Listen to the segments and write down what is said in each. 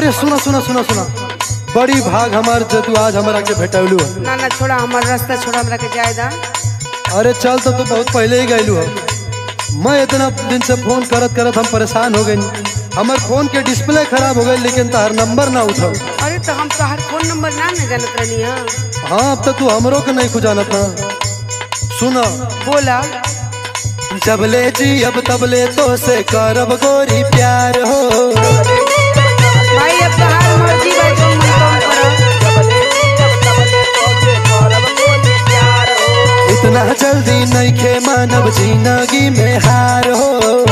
अरे सुना सुना सुना सुना, बड़ी भाग हमार जतु आज हमरा के भेटलू। ना ना छोड़ा, हमार रास्ता छोड़ा, हमरा के जाए दा। अरे चल तो तू बहुत पहले ही गईलू है। मैं इतना दिन से फोन करत करत हम परेशान हो गई। हमार फोन के डिस्प्ले खराब हो गई, लेकिन तार नंबर ना उठाओ। अरे तो हम तोहार फोन नंबर ना जानत रहनी है। हाँ अब तो तू हमरो के नहीं खुजानत ना। सुना बोला। जबले जी अब तबले तो से करब गोरी प्यार हो। भाई अब तोहार मर्जी भाई, तुम मन करो। इतना जल्दी नहीं खे मानव जिंदगी में हार हो।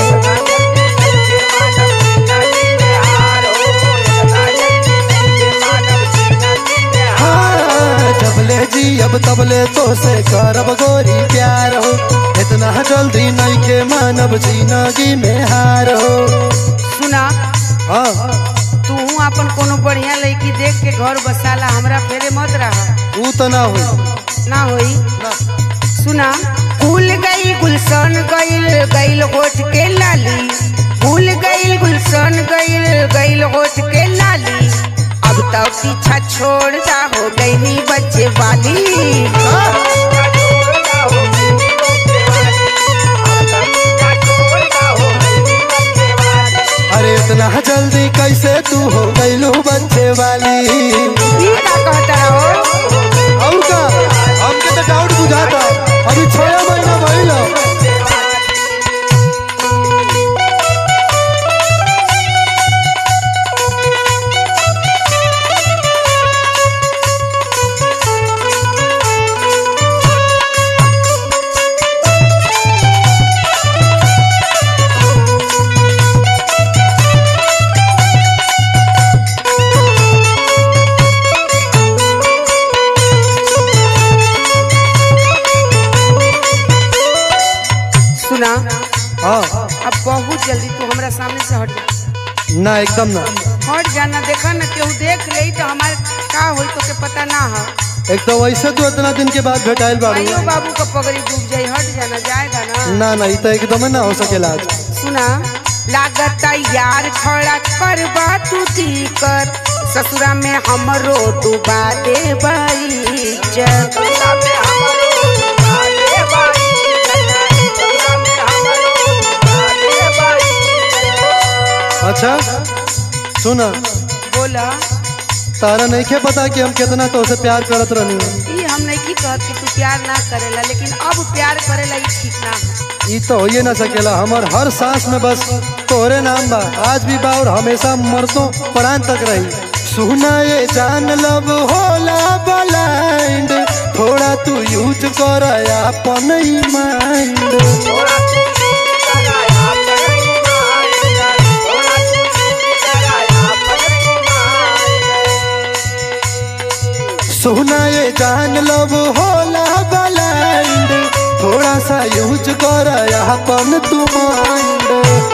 जबले जी अब तबले तो से करब गोरी प्यार हो। इतना जल्दी नहीं के मानव जिंदगी में हार हो। सुना, हाँ तू अपन कोनो बढ़िया लड़की देख के घर बसाला, हमरा फेरे मत रहा। वो तो ना हुई ना होई ना। सुना, भूल गई गुलशन गईल गईल होठ के लाली, भूल गई गुलशन गईल गईल होठ के लाली। अब तो पीछा छोड़ जा, हो गई नी बच्चे वाली। अरे इतना जल्दी कैसे तू हो गईलू बच्चे वाली। ये का कहता रहो? और का हमके तो डाउट बुझाता, अभी 6 महीना भइल। सुना, हाँ अब बहुत जल्दी तू हमरा सामने से हट जा। ना, एकदम ना। हट जाना, देखा ना केहू देख ले तो हमारे का होई तो के पता ना है। एक तो वैसे तू इतना दिन के बाद भेटाइल बारू। भाइयों बाबू का पगड़ी डूब जाई, हट जाना, जाएगा ना। ना ना, ये तो एकदम ना हो सकेला आज। सुना, लागत यार खड़ा करबा तू कर, ससुरा में हमरो डूबा दे भाई चल। अच्छा सुना, बोला। तारा नहीं के पता कि हम कितना तो से प्यार करत रहनी। ये हम नहीं की कहत कि तू प्यार ना करेला, लेकिन अब प्यार करेला ये ठीक ना है। ये तो होइए ना सकेला। हमार हर सांस में बस तोहरे नाम बा, आज भी बा और हमेशा मरतो प्राण तक रही। सुना ये जान लब होला ब्लाइंड, थोड़ा तू यूज कर अपन ही माइंड। सुना ये जान लब होला ब्लाइंड, थोड़ा सा यूज कर अपन तू माइंड।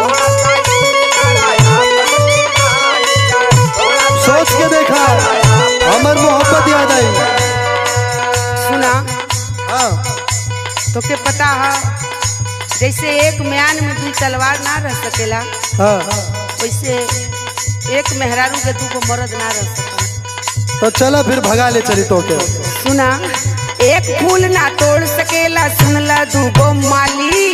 सोच के देखा, हमार मोहब्बत याद आई। सुना, हाँ तो के पता है जैसे एक म्यान में 2 तलवार ना रह सकेला, हाँ, वैसे एक मेहरारू के 2 मर्द ना रह सकेला। तो चला फिर भगा ले चली तो के। सुना, एक फूल ना तोड़ सकेला, सुनला 2 माली।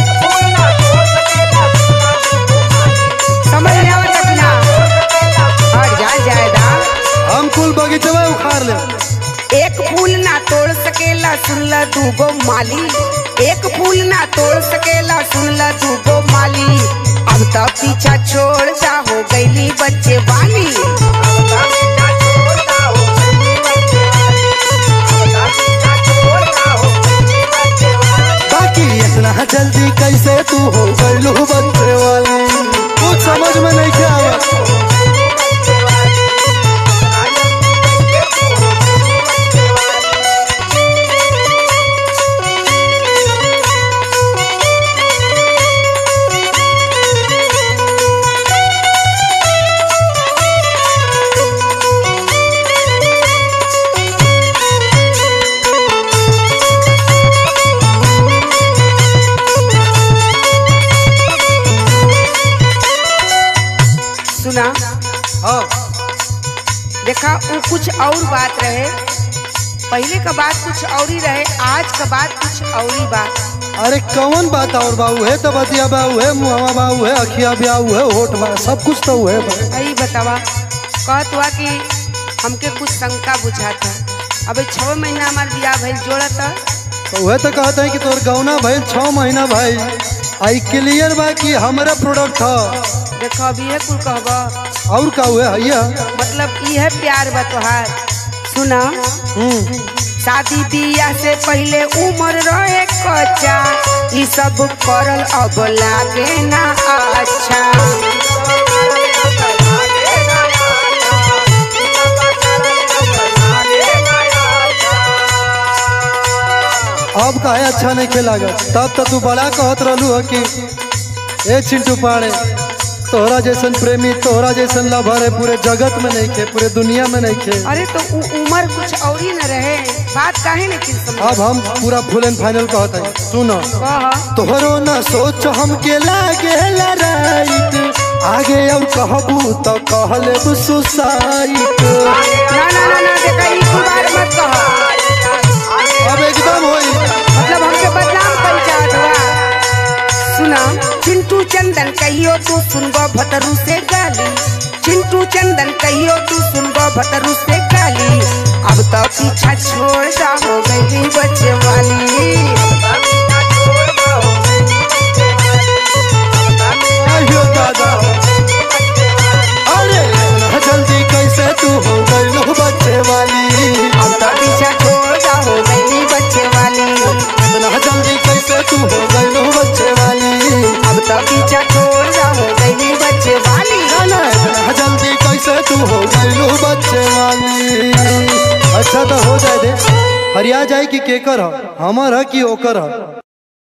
समझ में आवत है कि ना? हट जा, जायदा हम कुल बगीचवा उखाड़ ले। एक फूल ना तोड़ सकेला, सुनला 2 माली। एक फूल ना तोड़ सकेला, सुनला 2 माली। अब तो पीछा छोड़ जा, हो गईली बच्चे वाली। बाकी इतना जल्दी कैसे तू हो गईलू बच्चे वाली, कुछ समझ में नहीं क्या आवत। देखा वो कुछ और बात रहे, पहले का बात कुछ और ही रहे, आज का बात कुछ और ही बात। अरे कौन बात और बाऊ है, तो बतिया बाऊ है, मुहवा बाऊ है, अखिया ब्याऊ है, होठ बा, सब कुछ तो है। यही बतावा, कहत हुआ कि हमके कुछ शंका बुझाता। अबे 6 महीना हमार बियाह भइल जोड़ता, तो वह तो कहते हैं कि तोर गौना भाई 6 महीना भाई आई क्लियर बा कि हमारा प्रोडक्ट था। देखो अभी है कुल कहबा और का हुए है, मतलब ई है प्यार बा तोहार। सुना, शादी बियाह से पहले उम्र रहे कच्चा, ई सब करल अब लागे ना अच्छा। अब काहे अच्छा नहीं खेलागा, तब तो तू बड़ा कहत रहलू है कि ए चिंटू पाड़े तोहरा जैसन प्रेमी, तोहरा जैसन लवर है पूरे जगत में नहीं खे, पूरे दुनिया में नहीं खे। अरे तो उम्र कुछ और ही न रहे, बात काहे नहीं समझ। अब हम पूरा फुल एंड फाइनल कहते हैं, सुनो तोहरो ना सोच हमके लागे राइट, आगे और कहबू तो कह लेबू सुसाइट। ना ना ना ना देखा ई बार मत कह, अब एकदम होई मतलब हमके बदनाम कर चाहत बा। सुना, चिंटू चंदन कहियो तू सुनबो भतरू से गाली, चिंटू चंदन कहियो तू सुनबो भतरू से गाली। अब तो पीछा छोड़ दा, हो गई बच्चे वाली। आयो दादा, अरे जल्दी कैसे तू हो गई लो बच्चे वाली। अब तो पीछा छोड़ दा, हो गई बच्चे वाली। जल्दी कैसे तू हो गई लो बच्चे वाली। अब तो पीछा छोड़ दा, हो गई बच्चे वाली। जल्दी कैसे तू हो गई लो बच्चे वाली। अच्छा तो हो जाए दे, हरिया जाए कि केकर ह, हमर है कि ओकर है।